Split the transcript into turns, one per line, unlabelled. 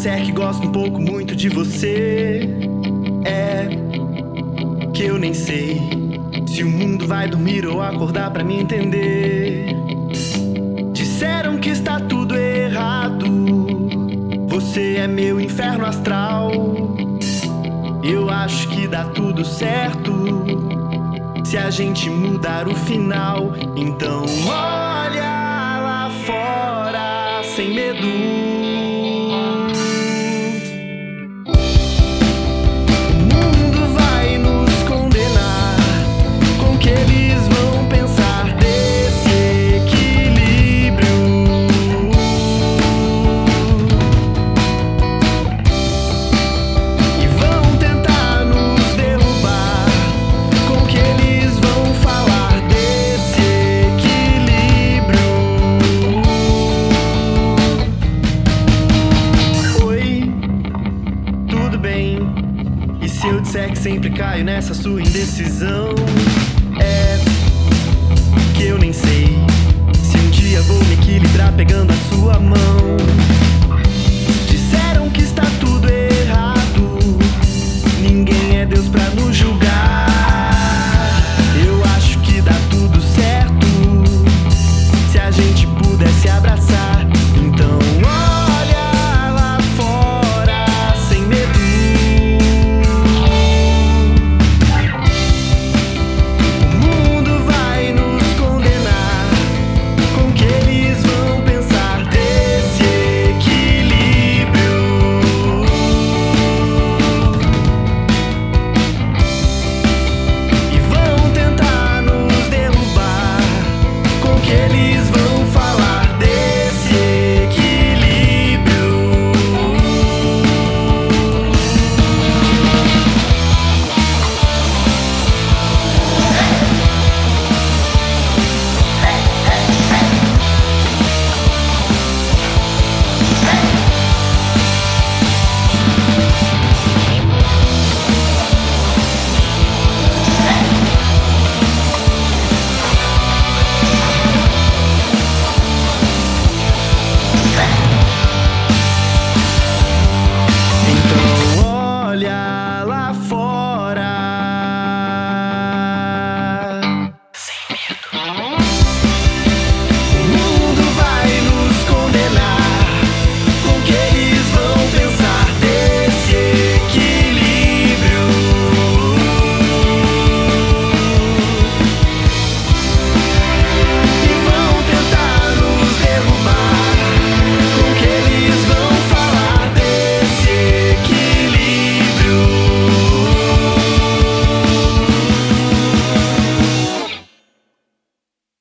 disser que gosto um pouco muito de você, é que eu nem sei se o mundo vai dormir ou acordar pra me entender. Disseram que está tudo errado, você é meu inferno astral. Eu acho que dá tudo certo se a gente mudar o final. Então olha lá fora sem medo. E se eu disser que sempre caio nessa sua indecisão, é que eu nem sei se um dia vou me equilibrar pegando a sua mão. Disseram que está tudo errado, ninguém é Deus pra nos julgar. Eu acho que dá tudo certo se a gente puder se abraçar. Então